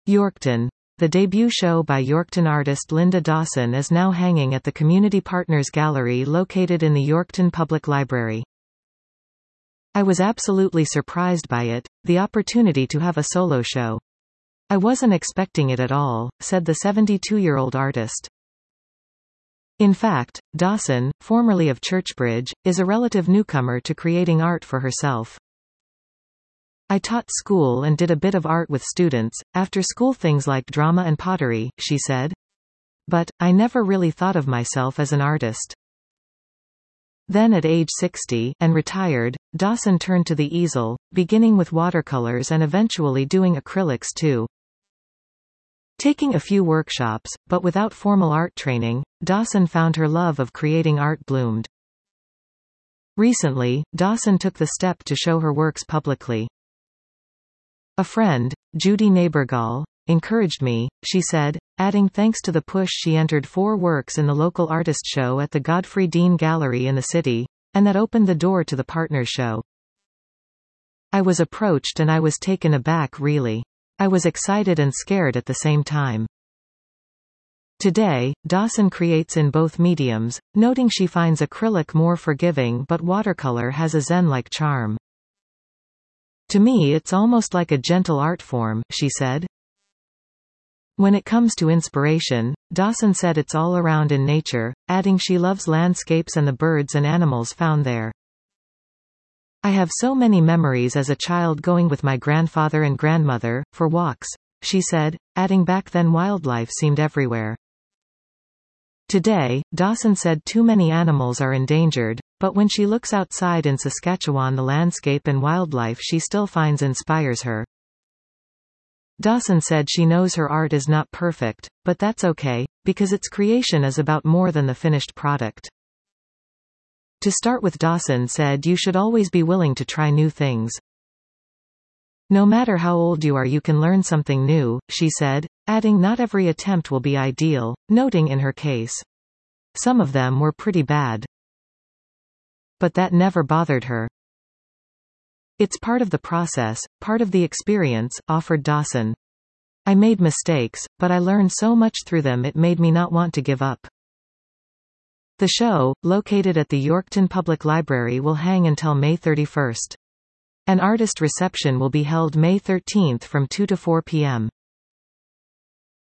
Yorkton. The debut show by Yorkton artist Linda Dawson is now hanging at the Community Partners Gallery located in the Yorkton Public Library. I was absolutely surprised by it, the opportunity to have a solo show. I wasn't expecting it at all, said the 72-year-old artist. In fact, Dawson, formerly of Churchbridge, is a relative newcomer to creating art for herself. I taught school and did a bit of art with students, after school things like drama and pottery, she said. But, I never really thought of myself as an artist. Then at age 60, and retired, Dawson turned to the easel, beginning with watercolors and eventually doing acrylics too. Taking a few workshops, but without formal art training, Dawson found her love of creating art bloomed. Recently, Dawson took the step to show her works publicly. A friend, Judy Neighborgall, encouraged me, she said, adding thanks to the push she entered 4 works in the local artist show at the Godfrey Dean Gallery in the city, and that opened the door to the Partners show. I was approached and I was taken aback really. I was excited and scared at the same time. Today, Dawson creates in both mediums, noting she finds acrylic more forgiving but watercolor has a zen-like charm. To me it's almost like a gentle art form, she said. When it comes to inspiration, Dawson said it's all around in nature, adding she loves landscapes and the birds and animals found there. I have so many memories as a child going with my grandfather and grandmother, for walks, she said, adding back then wildlife seemed everywhere. Today, Dawson said too many animals are endangered, but when she looks outside in Saskatchewan the landscape and wildlife she still finds inspires her. Dawson said she knows her art is not perfect, but that's okay, because its creation is about more than the finished product. To start with, Dawson said you should always be willing to try new things. No matter how old you are you can learn something new, she said, adding not every attempt will be ideal, noting in her case. Some of them were pretty bad. But that never bothered her. It's part of the process, part of the experience, offered Dawson. I made mistakes, but I learned so much through them it made me not want to give up. The show, located at the Yorkton Public Library, will hang until May 31st. An artist reception will be held May 13 from 2 to 4 p.m.